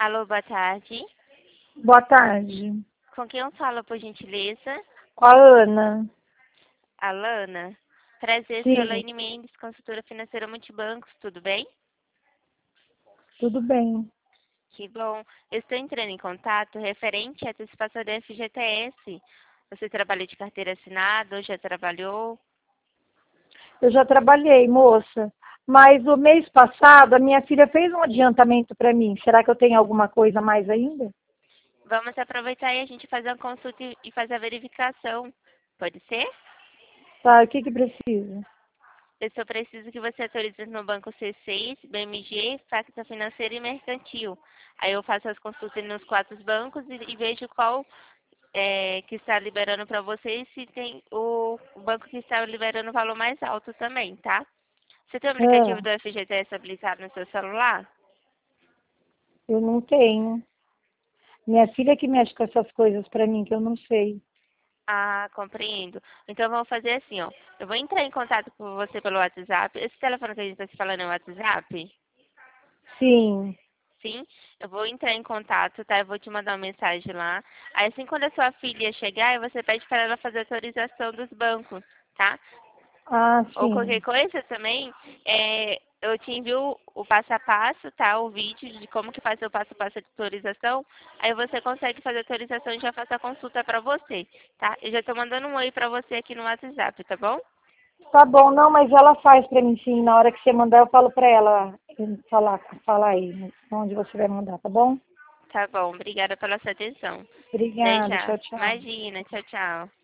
Alô, boa tarde. Boa tarde. Com quem eu falo, por gentileza? Com a Ana. Alana. Prazer, sou Sim, Elaine Mendes, consultora financeira Multibancos, tudo bem? tudo bem. Que bom. Eu estou entrando em contato referente à antecipação da FGTS. Você trabalha de carteira assinada ou já trabalhou? Eu já trabalhei, moça. Mas o mês passado, a minha filha fez um adiantamento para mim. Será que eu tenho alguma coisa a mais ainda? Vamos aproveitar e a gente fazer uma consulta e fazer a verificação. Pode ser? Tá, o que precisa? Eu só preciso que você autorize no banco C6, BMG, Facta Financeira e Mercantil. Aí eu faço as consultas nos 4 bancos e vejo qual que está liberando para você e se tem o banco que está liberando o valor mais alto também, tá? Você tem o aplicativo Ah, do FGTS habilitado no seu celular? eu não tenho. Minha filha que mexe com essas coisas para mim, que eu não sei. Ah, compreendo. Então vamos fazer assim, ó. Eu vou entrar em contato com você pelo WhatsApp. Esse telefone que a gente está se falando é o WhatsApp? Sim, Sim, eu vou entrar em contato, tá? Eu vou te mandar uma mensagem lá. Aí assim, quando a sua filha chegar, você pede para ela fazer a autorização dos bancos, tá? ah, Ou qualquer sim. coisa também, eu te envio o passo a passo, tá? O vídeo de como que faz o passo a passo de autorização. Aí você consegue fazer a autorização e já faço a consulta para você, tá? Eu já tô mandando um oi para você aqui no WhatsApp, tá bom? Tá bom, não, mas ela faz para mim sim. Na hora que você mandar, eu falo para ela falar aí onde você vai mandar, tá bom? Tá bom, obrigada pela sua atenção. Até Obrigada, já. tchau, tchau. Imagina, tchau, tchau.